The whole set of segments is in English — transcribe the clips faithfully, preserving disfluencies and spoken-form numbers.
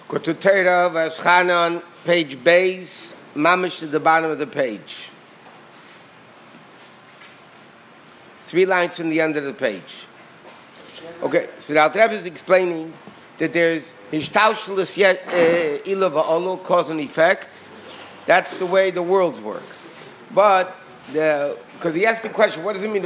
Go to Torah, Vaschanan, page Beis, Mamish at the bottom of the page. Three lines from the end of the page. Okay, so the Alter Rebbe is explaining that there's Hishtaushlis Ila Va'olo, cause and effect. That's the way the worlds work. But, the because he asked the question, what does it mean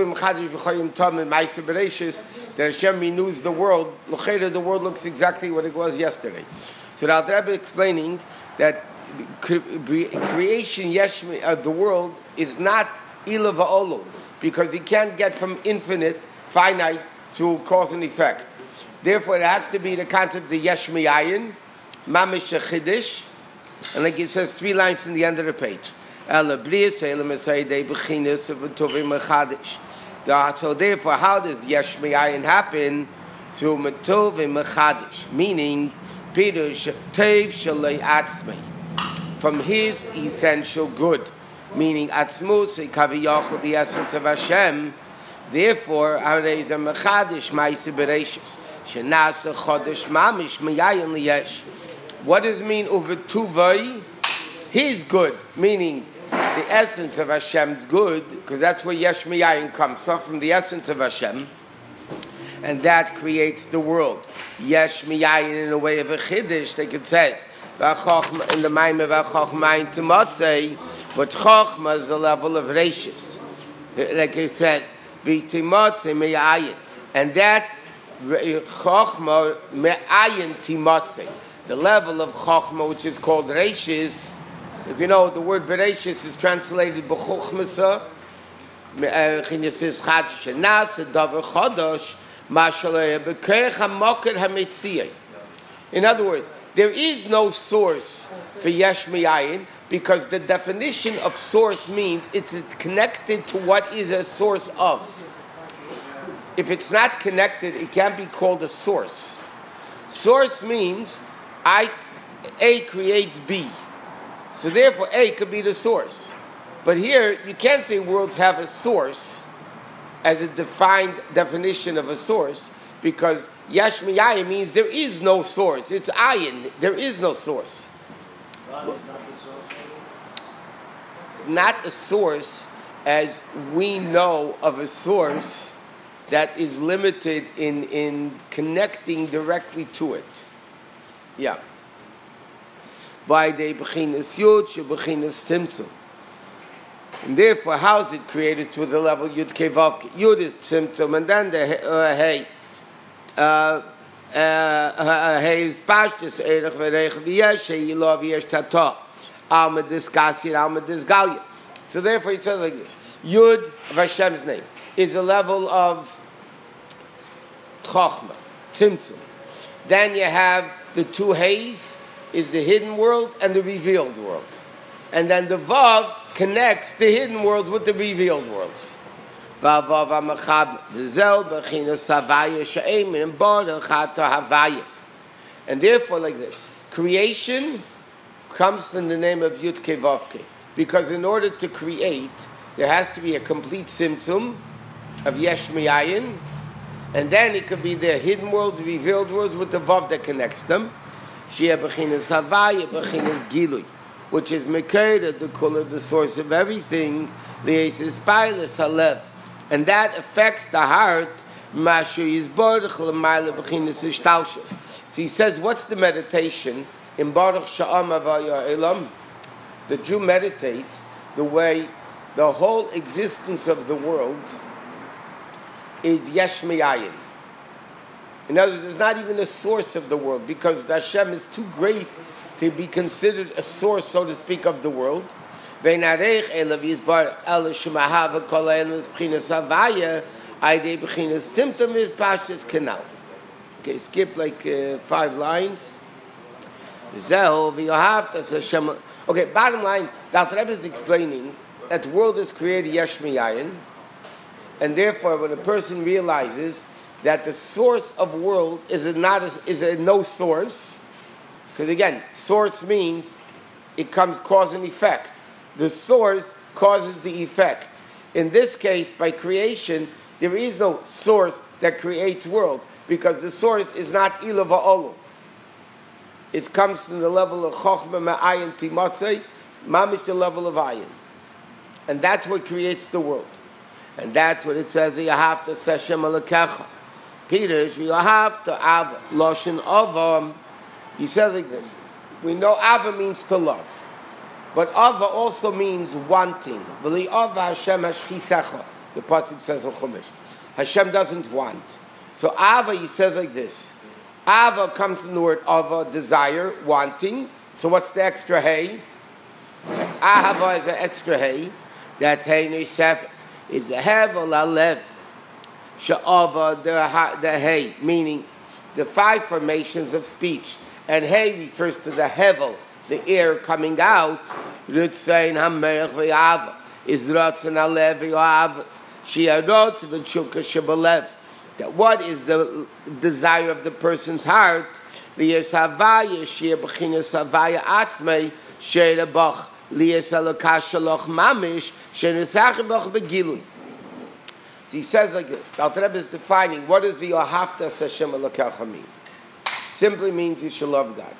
that Hashem renews the world? The world looks exactly what it was yesterday. So the Alter Rebbe explaining that creation yeshmi of the world is not ila va'olu, because you can't get from infinite, finite, through cause and effect. Therefore, it has to be the concept of yeshmi ayin, mamish chiddush, and like it says three lines in the end of the page. So therefore, how does Yesh Me'ayin happen? Through Matov Mechadish, meaning Pirush Tev Shalei Atzmei, from his essential good, meaning Atzmus Kaviyachol, the essence of Hashem. Therefore, Arei Zeh Mechadish Ma'aseh Bereishis Shenasa Chodesh Mamish Me'ayin Liyesh. What does it mean over Tuvai? His good, meaning the essence of Hashem's good, because that's where Yesh Me'ayin comes from, from the essence of Hashem, and that creates the world. Yesh Me'ayin in a way of a chiddush, like it says, in the Maim of Chochma to Motzei, but Chochma is the level of Reishis, like it says, V'timotzei Me'ayin, and that Chochma Me'ayin Timotzei, the level of Chochma which is called Reishis. If you know, the word Bereshis is translated B'chochmasa, Chinesis Chad Shenas, Davar Chodosh, Mashaleh B'keich HaMoked HaMetziyah. In other words, there is no source for Yesh Me'ayin, because the definition of source means it's connected to what is a source of. If it's not connected, it can't be called a source. Source means I, A creates B. So therefore, A could be the source. But here, you can't say worlds have a source as a defined definition of a source, because Yesh Me'ayin means there is no source. It's ayin. There is no source. Not a source as we know of a source that is limited in, in connecting directly to it. Yeah. And therefore, how is it created through the level Yud Kei Vav Kei? Yud is Tzimtzum, and then the uh, Hey. Hey is Pashtus, Erech V'Reich V'Yesh, Hey Yilov V'Yesh Tata, Alma Disgasir, Alma Disgalia. So therefore, it says like this: Yud of Hashem's name is a level of Chochmah, Tzimtzum. Then you have the two Heys, is the hidden world and the revealed world. And then the Vav connects the hidden worlds with the revealed worlds. And therefore, like this, creation comes in the name of Yud Kei Vav Kei. Because in order to create, there has to be a complete symptom of Yesh Me'ayin, and then it could be the hidden worlds, revealed worlds with the Vav that connects them. Shia Bechinas Havaya, Bechinas Gilui, which is Mekeda, the color, the source of everything, Liesis Pilus Halev, and that affects the heart. Mashu Yizborach L'mayla Bechinas Ishtaushus. So he says, what's the meditation in Baruch Sha'am Avaya Elam? The Jew meditates the way the whole existence of the world is Yesh Me'ayin. In other words, there's not even a source of the world, because the Hashem is too great to be considered a source, so to speak, of the world. Okay, skip like uh, five lines. Okay, bottom line, the Alter Rebbe is explaining that the world is created Yesh Me'ayin, and therefore when a person realizes that the source of world is a not a, is a no source, because again, source means it comes cause and effect. The source causes the effect. In this case, by creation, there is no source that creates world, because the source is not Ila Va'olu. it comes from the level of Chochmah Ma'ayin Timotzei, Mamish the level of Ayin. And that's what creates the world. And that's what it says, you have to Seshem Alekecha. Peter, you have to Av Loshen Ava. He says like this. We know Ava means to love. But Ava also means wanting. V'li Ava Hashem Hashchisecha. The pasuk says in Chumash. Hashem doesn't want. So Ava, he says like this. Ava comes from the word Ava, desire, wanting. So what's the extra hay? Ahava is an extra hay. That's hay neshefes. It's the hevel alev. Sha'ava, the, the hay, meaning the five formations of speech. And hay refers to the hevel, the air coming out. Ritzayin hameich v'yava. Izratzin alev v'yava. Shi'arotz v'shulka shebalev. That what is the desire of the person's heart? Liyas havaya shir b'chinas havaya atzmei she'rebach liyas alokash shaloch mamish she'nesach b'ch begilui. So he says like this. The Alter Rebbe is defining what does v'yohavta Hashem Elokecha mean. Simply means you should love God.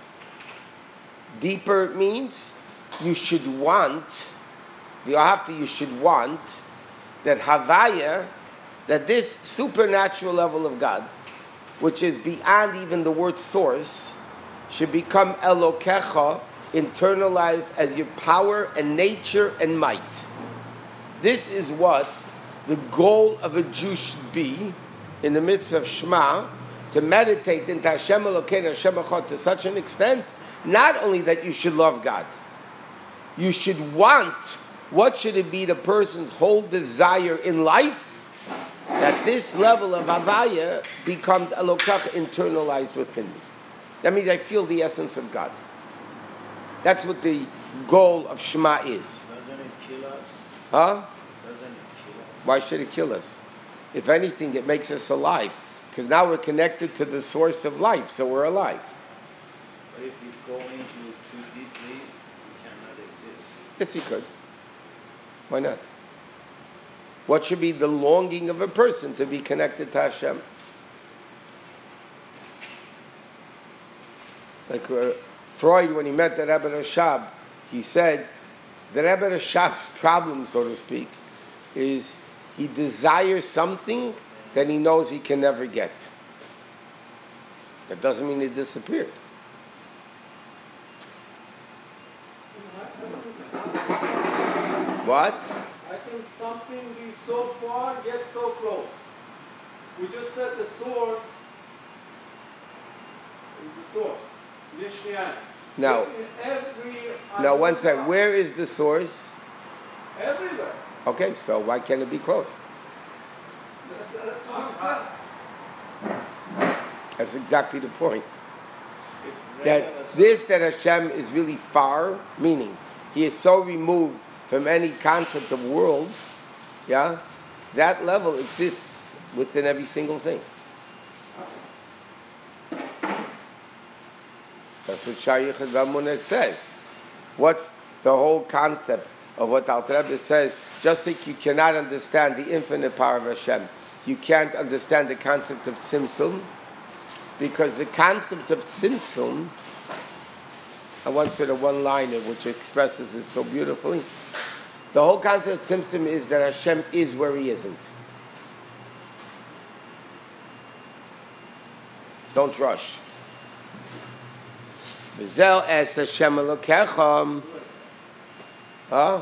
Deeper it means you should want. V'yohavta you should want that havaya, that this supernatural level of God, which is beyond even the word source, should become Elokecha, internalized as your power and nature and might. This is what the goal of a Jew should be in the midst of Shema, to meditate into Hashem Elokeinu, Hashem Echad to such an extent, not only that you should love God, you should want, what should it be the person's whole desire in life? That this level of Havaya becomes Elokecha internalized within me. That means I feel the essence of God. That's what the goal of Shema is. Doesn't it kill us? Huh? Doesn't it kill us? Why should it kill us? If anything, it makes us alive. Because now we're connected to the source of life, so we're alive. But if we go into too deeply, we cannot exist. Yes, he could. Why not? What should be the longing of a person to be connected to Hashem? Like uh, Freud, when he met the Rebbe Rashab, he said the Rebbe Rashab's problem, so to speak, is he desires something that he knows he can never get. That doesn't mean it disappeared. What? I think something is so far, yet so close. We just said the source is the source. Yeshmiyan. Now, every now one second. Where is the source? Everywhere. Okay, so why can't it be close? That's, that's what we said. That's exactly the point. That this, that Hashem is really far, meaning He is so removed from any concept of world, yeah, that level exists within every single thing. That's what Shayach Vamunek says. What's the whole concept of what Alter Rebbe says? Just like you cannot understand the infinite power of Hashem, you can't understand the concept of Tzimtzum, because the concept of Tzimtzum, I once said a one-liner which expresses it so beautifully. The whole concept of Tzimtzum is that Hashem is where He isn't. Don't rush. V'zel es Hashem Elokecha. Huh?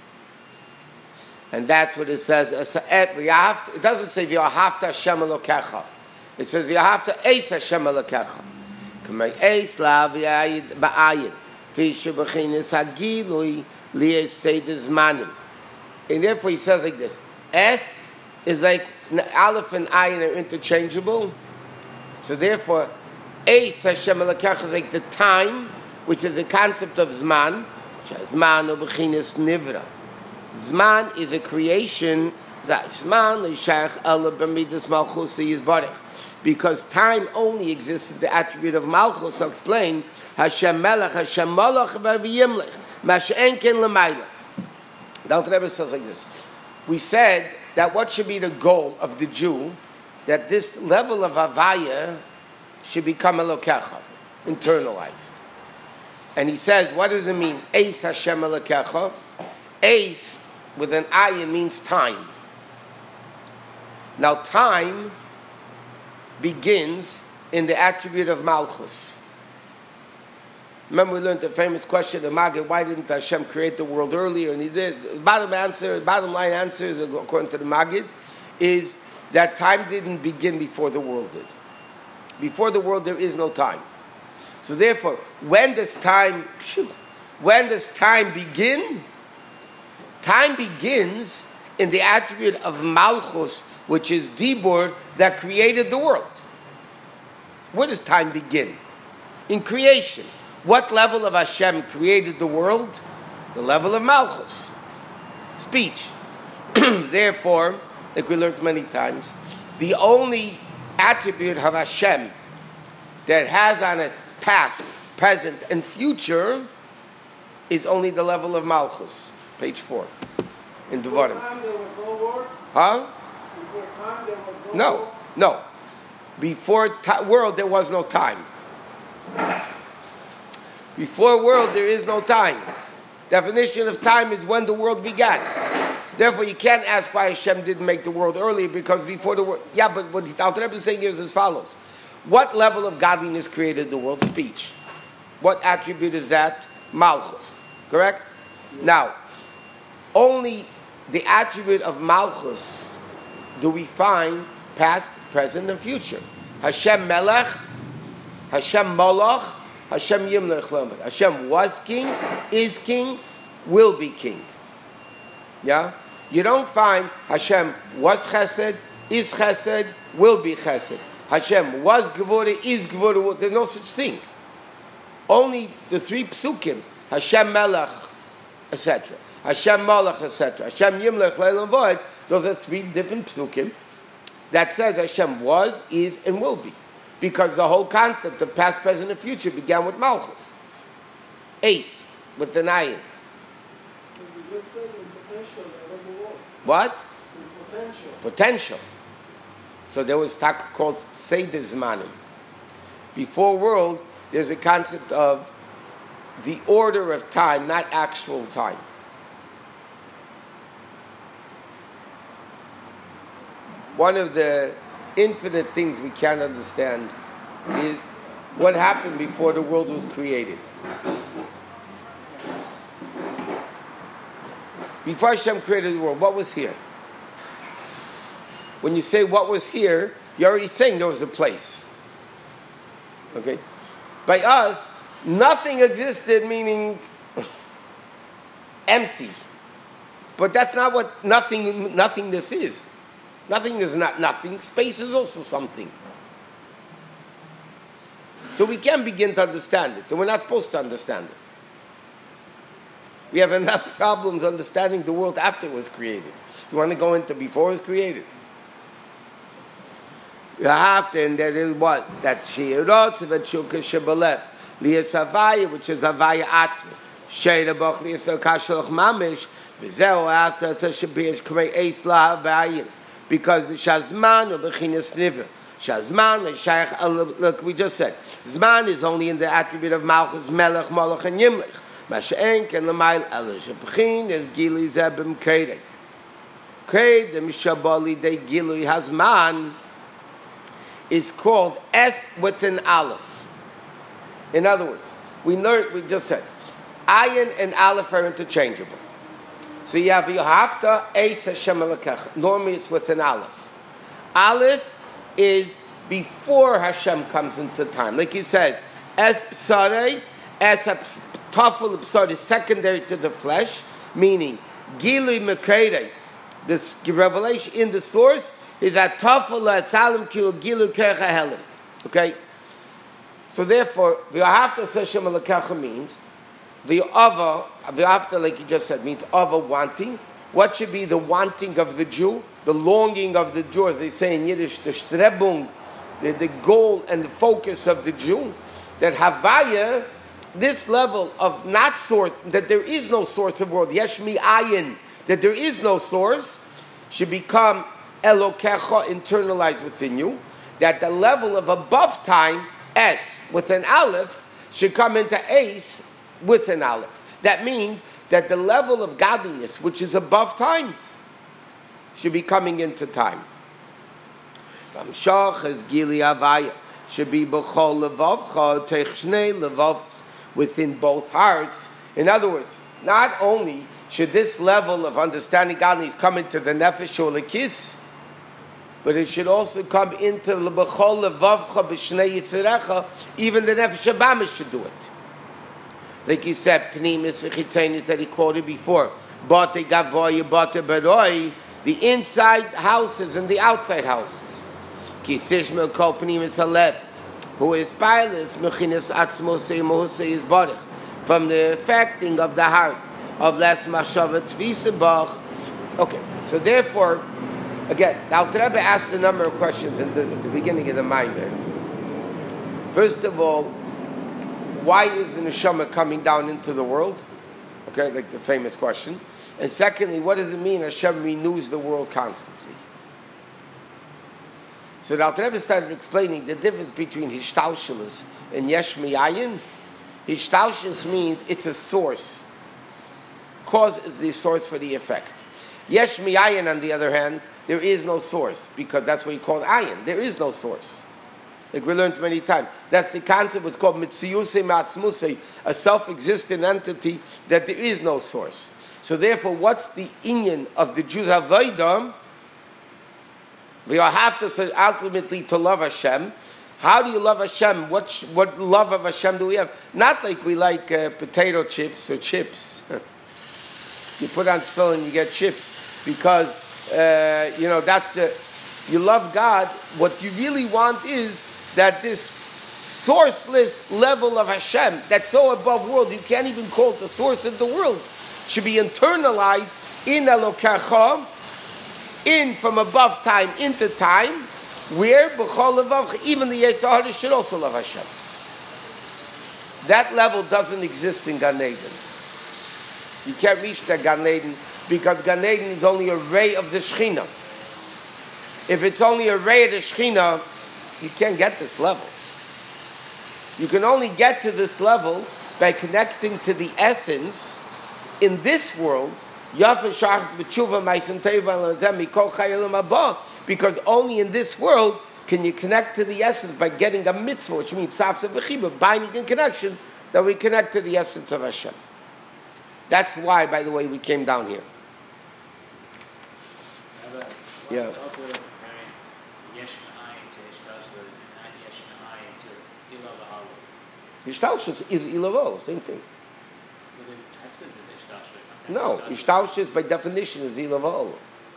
And that's what it says. It doesn't say v'yahavta Hashem Elokecha. It says v'yahavta eis Hashem Elokecha. K'may eis la v'yayid ba'ayin. V'yishu b'chinis hagilui liyes seides manim. And therefore he says like this. Es is like Aleph and Ayin are interchangeable. So therefore, Eis Hashem Elokecha is like the time, which is the concept of Zman. Zman or B'chinas Nivra. Zman is a creation. Zman l'shayach ela b'midas malchus yizbarech. Because time only exists in the attribute of malchus. So explain Hashem Melech, Hashem Malach v'yimlech. Mash'en ken l'mayla. The Alter Rebbe says like this. We said that what should be the goal of the Jew, that this level of Havaya should become Elokecha. internalized. And he says, what does it mean? Eis Hashem Elokecha. Eis, with an ayin, means time. Now, time begins in the attribute of Malchus. Remember, we learned the famous question of Maggid, why didn't Hashem create the world earlier? And he did. The bottom answer, bottom line answer, is, according to the Maggid, is that time didn't begin before the world did. Before the world, there is no time. So therefore, when does time, when does time begin? Time begins in the attribute of Malchus, which is Dibur, that created the world. Where does time begin? In creation. What level of Hashem created the world? The level of Malchus. Speech. Therefore, like we learned many times, the only attribute of Hashem that has on it past, present, and future is only the level of Malchus. Page four. In Before Devarim. time there was no word. Huh? Before time there was no No. word. No. Before ti- world, there was no time. Before world, there is no time. Definition of time is when the world began. Therefore, you can't ask why Hashem didn't make the world earlier, because before the world... Yeah, but what the Alter Rebbe is saying here is as follows. What level of godliness created the world? Speech. What attribute is that? Malchus. Correct? Now, only the attribute of Malchus do we find past, present, and future. Hashem Melech, Hashem Moloch, Hashem Yimlech Lamed. Hashem was king, is king, will be king. Yeah? You don't find Hashem was chesed, is chesed, will be chesed. Hashem was Gevurah, is Gevurah. There's no such thing. Only the three psukim, Hashem Melech, et cetera. Hashem Malach, et cetera. Hashem Yimlech Leilam Void. Those are three different psukim that says Hashem was, is, and will be. Because the whole concept of past, present, and future began with Malchus. Ace, with the Nayin. You just said in potential there was a word. What? In potential. Potential. So there was talk called Seder Zmanim. Before world, there's a concept of the order of time, not actual time. One of the infinite things we can't understand is what happened before the world was created. Before Hashem created the world, what was here? When you say what was here, you're already saying there was a place. Okay? By us, nothing existed, meaning empty. But that's not what nothing nothingness is. Nothing is not nothing. Space is also something. So we can begin to understand it, and we're not supposed to understand it. We have enough problems understanding the world after it was created. You want to go into before it was created? You have to, and there it was, that Sheirot, Vetshuka Shebalev, Lias Havaya, which is Havaya Atzmi, Sheira Boch Lias Kashalach Mamish, Vizeo after Tashabish Krei Eis La Havayin. Because the Shazman or Bechinas Niver. Shazman and Shaykh, look, we just said, Zman is only in the attribute of Malchus, Melech, Moloch, and Yimlich. Masha'enk and Lamail Elish. Bechin is Gili Zebim Kedei. Kedei, the Mishabali de Gili Hazman, is called S with an Aleph. In other words, we learned, we just said, Ayin and Aleph are interchangeable. So you have Yohavta, Eis Hashem Elokecha. Normally it's with an Aleph. Aleph is before Hashem comes into time. Like he says, Es Psarei, Es Tafel Psarei is secondary to the flesh, meaning Gilui Mekerei, this revelation in the source is that Tafel Salim Kil Gilu Kecha Helim. Okay? So therefore, Yohavta Hashem Elokecha means the ava, the after, like you just said, means ava wanting. What should be the wanting of the Jew? The longing of the Jew, as they say in Yiddish, the strebung, the, the goal and the focus of the Jew. That Havaya, this level of not source, that there is no source of world, yesh mi ayin, that there is no source, should become Elokecha, internalized within you. That the level of above time, S with an aleph should come into Ace with an aleph. That means that the level of godliness, which is above time, should be coming into time. Should be within both hearts. In other words, not only should this level of understanding godliness come into the nefesh or lekis, but it should also come into the b'chol levavcha b'shnei yitzirecha. Even the nefesh habamis should do it. Like he said, pnimis v'chitzenis that he quoted before. Bate gavoy, bate beroi. The inside houses and the outside houses. Ki sishmel kol pnimis halev, who is pilus mechinas atzmosei mohusei is barich, from the affecting of the heart of less machshava tvisabach. Okay, so therefore, again, now the Rebbe asked a number of questions in the, at the beginning of the Maimer. First of all, why is the neshama coming down into the world? Okay, like the famous question. And secondly, what does it mean Hashem renews the world constantly? So the Alter Rebbe started explaining the difference between Hishtalshelis and Yesh Miyayin. Hishtalshelis means it's a source. Cause is the source for the effect. Yesh Miyayin, on the other hand, there is no source, because that's what you call ayin. There is no source. Like we learned many times. That's the concept, what's called mitziyusei ma'atzmusei, a self-existent entity that there is no source. So therefore, what's the inyan of the Jews' avodah? We all have to say ultimately to love Hashem. How do you love Hashem? What what love of Hashem do we have? Not like we like uh, potato chips or chips. You put on tefillin, you get chips, because uh, you know that's the. You love God. What you really want is that this sourceless level of Hashem that's so above world, you can't even call it the source of the world, should be internalized in Elokecha, in from above time into time, where b'chol levavcha, even the Yetzer Hara should also love Hashem. That level doesn't exist in Gan Eden. You can't reach that Gan Eden because Gan Eden is only a ray of the Shekhinah. If it's only a ray of the Shekhinah, you can't get this level. You can only get to this level by connecting to the essence in this world, because only in this world can you connect to the essence by getting a mitzvah, which means safsa v'chiba, binding and connection, that we connect to the essence of Hashem. That's why, by the way, we came down here. Yeah. Ishtalshus is ilavol, same thing. No, Ishtalshus by definition is ilavol.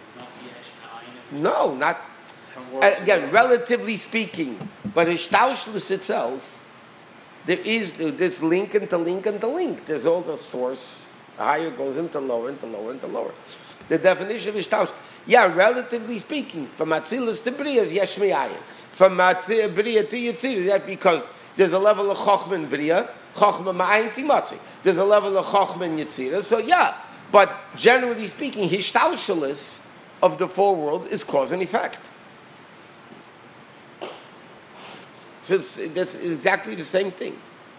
No, not. Again, relatively speaking, but Ishtalshus itself, there is this link into link into link. There's all the source. Higher goes into lower, into lower, into lower. The definition of Ishtalshus, yeah, relatively speaking, from Atzilus to Bria is Yesh Miyayin. From Atzilus Bria to Yitzir, that's because there's a level of Chochmah in Bria, Chochmah Ma'ayin Timatzi. There's a level of Chochmah in Yitzira. So yeah, but generally speaking, Hishtalshelis of the four world is cause and effect. So it's, that's exactly the same thing.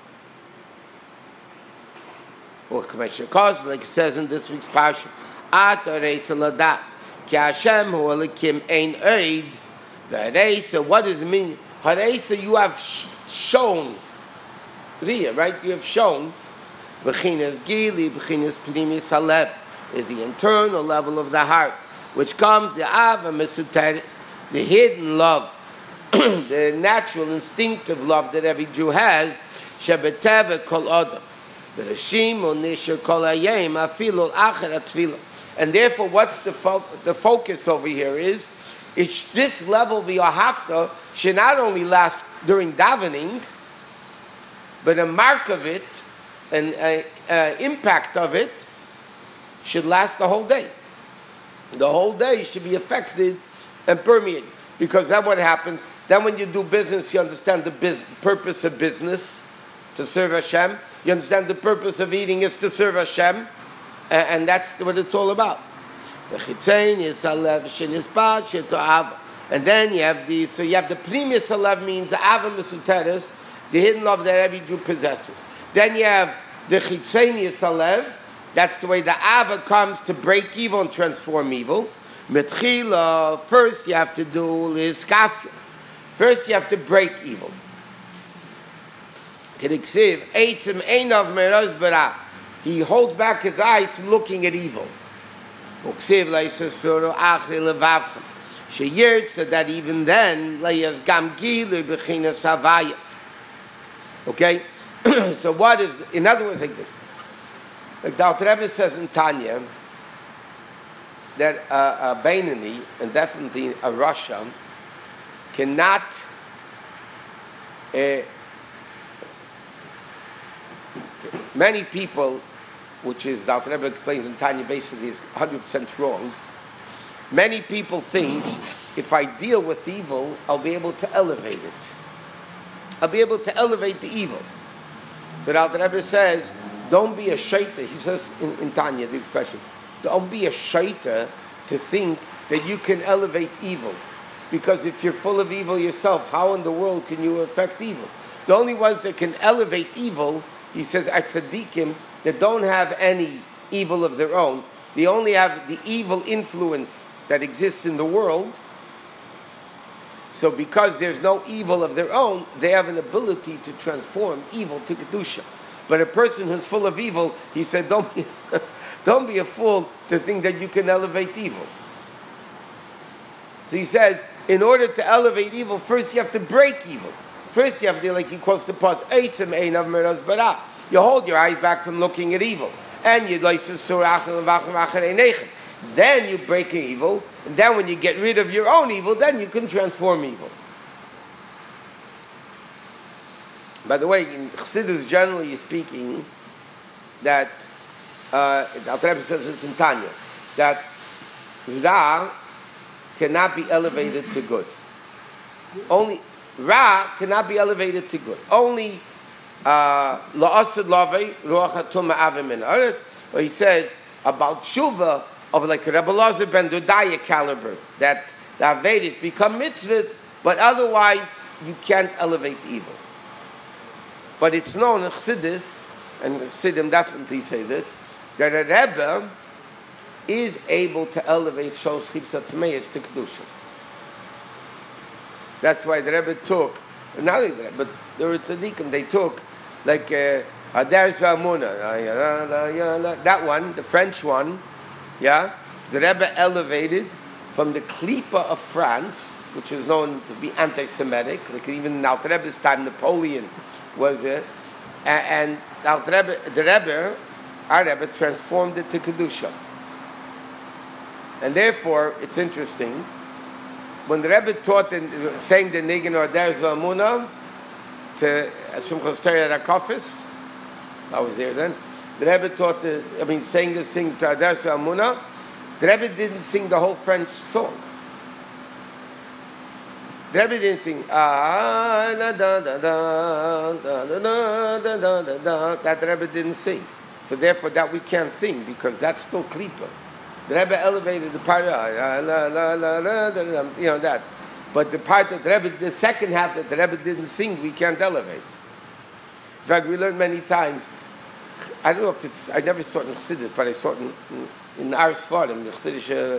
Or cause, like it says in this week's parsha, At Areisa Ladas, Ki Hashem Hu Elikim Ein Eid. The Areisa, what does it mean? Hareisa, you have sh- shown, Ria, right? You have shown, B'chinas Gili, B'chinas Pnimis Halev, is the internal level of the heart, which comes the Ava Mesuteris, the hidden love, the natural, instinctive love that every Jew has, Shebeteve Kol Adam, the Rishim Onisha Kol Hayim, Afilo Acher Atfilo. And therefore, what's the, fo- the focus over here is, it's this level of Yohavta should not only last during davening, but a mark of it, an uh, uh, impact of it, should last the whole day. The whole day should be affected and permeated. Because then what happens, then when you do business, you understand the biz- purpose of business, to serve Hashem. You understand the purpose of eating is to serve Hashem. Uh, and that's what it's all about. And then you have the, so you have the Pnimis Halev means the Ava Mesuteris, the hidden love that every Jew possesses. Then you have the chitzenius halev. That's the way the Ava comes to break evil and transform evil. Metchila, first you have to do liskafya. First you have to break evil. Kediksiv, eitzim einav meroz bara. He holds back his eyes from looking at evil. Uksiv leisasuru achri levavchem. Sheyirtza, that even then, leyas gamgilu b'china savaya. Okay? So what is, in other words, like this. Like the Alter Rebbe says in Tanya, that uh, a Beinani, and definitely a Rasha, cannot uh, many people, which is, the Alter Rebbe explains in Tanya, basically is one hundred percent wrong. Many people think, if I deal with evil, I'll be able to elevate it. I'll be able to elevate the evil. So the Alter Rebbe says, don't be a shaita. He says in, in Tanya, the expression, don't be a shaita to think that you can elevate evil. Because if you're full of evil yourself, how in the world can you affect evil? The only ones that can elevate evil, he says, are tzaddikim that don't have any evil of their own. They only have the evil influence that exists in the world. So because there's no evil of their own, they have an ability to transform evil to kedusha. But a person who's full of evil, he said, don't be, don't be a fool to think that you can elevate evil. So he says, in order to elevate evil, first you have to break evil. First you have to, like he calls the pause, eitzim einav meroz bara. You hold your eyes back from looking at evil. And you then you break evil, and then when you get rid of your own evil, then you can transform evil. By the way, in Chassidus, generally speaking, that uh, Alter Rebbe says this in Tanya, that Ra cannot be elevated to good. Only Ra cannot be elevated to good. Only La'asad Lave Ruach HaTumah Avim Min Aretz, where he says about Tshuva of like Rebbe Lazar ben Dodaya caliber, that the Avedis become mitzvahs, but otherwise you can't elevate evil. But it's known in Chassidus, and Chassidim definitely say this, that a Rebbe is able to elevate Shos Chibsat Tmeis to Kedusha. That's why the Rebbe took, not only the Rebbe, but there were tzaddikim, they took like Adar Zamuna, that one, the French one, yeah, the Rebbe elevated from the Klipa of France, which is known to be anti-Semitic, like even in Alter Rebbe's time, Napoleon was it, and, and Alter Rebbe, the Rebbe, our Rebbe, transformed it to Kedusha. And therefore, it's interesting, when the Rebbe taught, in, saying the Nigen or Adar Zamuna to Simchas Torah Rakofis, I was there then, the Rebbe taught the, I mean, saying this thing to Adar Zamuna, the Rebbe didn't sing the whole French song. The Rebbe didn't sing, ah, da da da da da da da da da da. That the Rebbe didn't sing. So therefore, that we can't sing because that's still klipa. The Rebbe elevated the part, la la la la la, you know that. But the part that the Rebbe, the second half that the Rebbe didn't sing, we can't elevate. In fact, we learned many times. I don't know if it's. I never saw it in Chassidus, but I saw it in, in, in our Svardim, the Chassidus. Uh,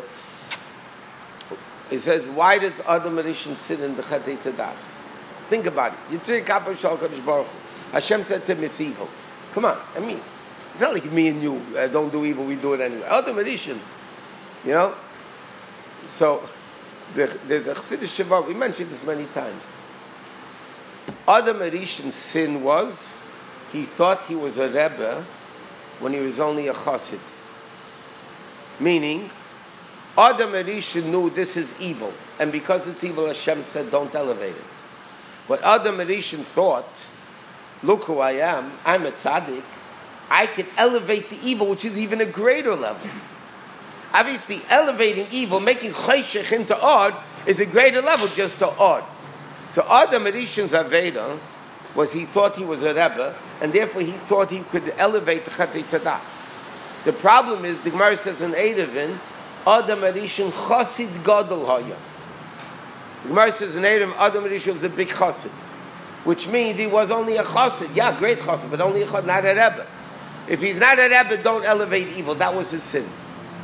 it says, why does Adam Rishon sit in the Chetei Tzadas? Think about it. Yitzir Kappa Shal Kadosh Baruch Hu. Hashem said to him, it's evil. Come on, I mean, it's not like me and you uh, don't do evil, we do it anyway. Adam Rishon, you know. So the, there's a Chassidus Shabbat. We mentioned this many times. Adam Rishon's sin was he thought he was a Rebbe when he was only a Chassid. Meaning, Adam Rishon knew this is evil, and because it's evil, Hashem said, don't elevate it. But Adam Rishon thought, look who I am, I'm a tzaddik, I can elevate the evil, which is even a greater level. Obviously, elevating evil, making chayshech into odd, is a greater level just to odd. So Adam Rishon's Aveda was he thought he was a Rebbe, and therefore he thought he could elevate the Chetei Tzadas. The problem is, the Gemara says in Eruvin, Adam Rishon Chassid Gadol Haya. The Gemara says in Eruvin, Adam Rishon was a big Chassid. which means he was only a chassid. Yeah, great chassid, but only a chassid, not a rebbe. If he's not a rebbe, don't elevate evil. That was his sin.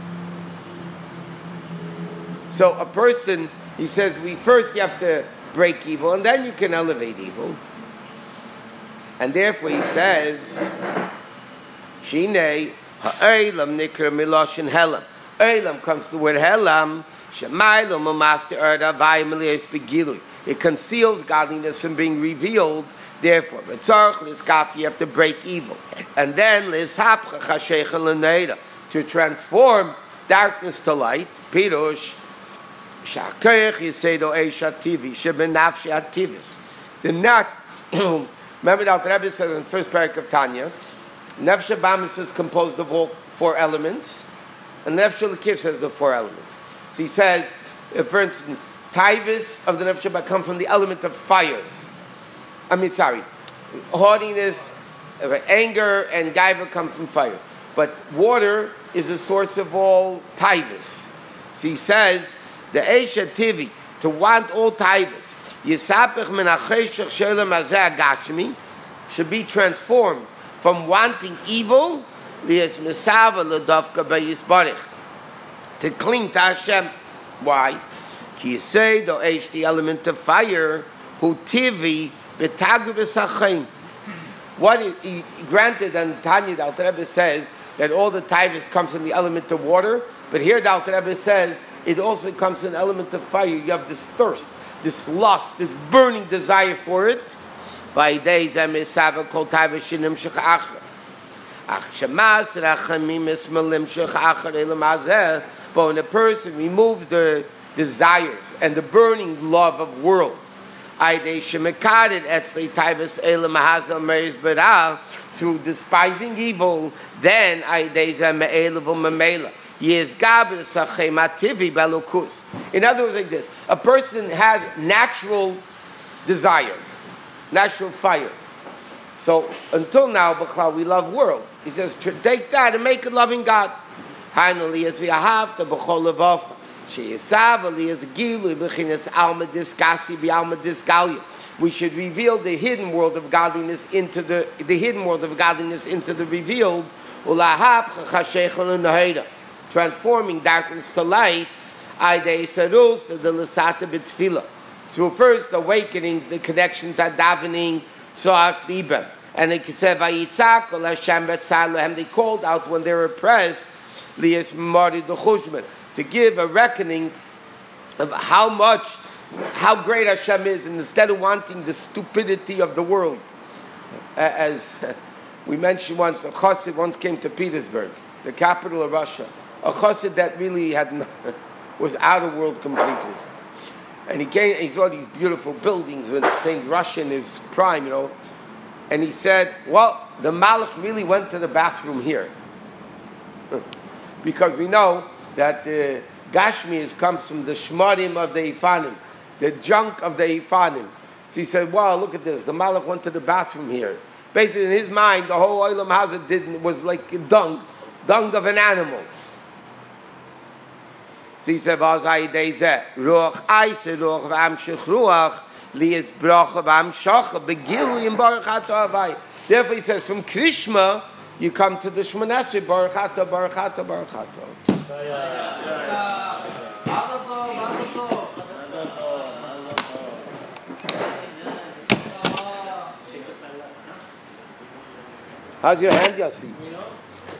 So a person, he says, we first you have to break evil, and then you can elevate evil. And therefore he says, Shinei ha'olam nikra miloshin helam. Olam comes to the word helam. Shemaylo mamaster erda vayimelios begilui. It conceals godliness from being revealed. Therefore, b'tzarch liskaf, you have to break evil, and then lishapcha chashecha l'neira, to transform darkness to light. Pirush shakoyach yisedo eish hativi shebenafshi hativis. The not. Remember that the Rebbe says in the first parak of Tanya, Nefesh Bamis is composed of all four elements, and Nefesh L'Kif says the four elements. So he says, for instance, Taivus of the Nefesh Bamis come from the element of fire. I mean, sorry, haughtiness, anger, and gaiva come from fire. But water is the source of all Taivus. So he says, the Eish Tivi, to want all Taivus, Yisapich min ha'cheshech shelem hazeh ha'gashmi, should be transformed from wanting evil li'es mesava l'davka b'yisbarich, to cling to Hashem. Why? Ki yisei do eish, the element of fire, hu tivi b'tagu b'sachim. What he, he granted, and Tanya the Alter Rebbe says that all the taivus comes in the element of water, but here the Alter Rebbe says it also comes in the element of fire. You have this thirst, this lust, this burning desire for it. But when a person removes the desires and the burning love of world, through despising evil, then in other words, like this, a person has natural desire, natural fire. So until now, B'chlal, we love world. He says, take that and make it loving God. We should reveal the hidden world of godliness into the the hidden world of godliness into the revealed. Transforming darkness to light, through first awakening the connection to davening, and it said, they called out when they were oppressed, to give a reckoning of how much, how great Hashem is, and instead of wanting the stupidity of the world, as we mentioned once, a chassid once came to Petersburg, the capital of Russia. A chassid that really had no, was out of world completely, and he came. He saw these beautiful buildings with saying Russia in his prime, you know, and he said, "Well, the Malach really went to the bathroom here, because we know that the Gashmias comes from the shmarim of the Ifanim, the junk of the Ifanim." So he said, "Wow, look at this! The Malach went to the bathroom here." Basically, in his mind, the whole Olam Hazard didn't was like dung, dung of an animal. So he said, Ruach Eise, Ruach V'amshich Ruach, Li'ez Bracha V'amshacha, Begilu Yim Baruch Ato Havai. Therefore he says, from Krishma, you come to the Shemona Esrei, Baruch Ato, Baruch Ato, Baruch Ato. How's your hand, Yossi?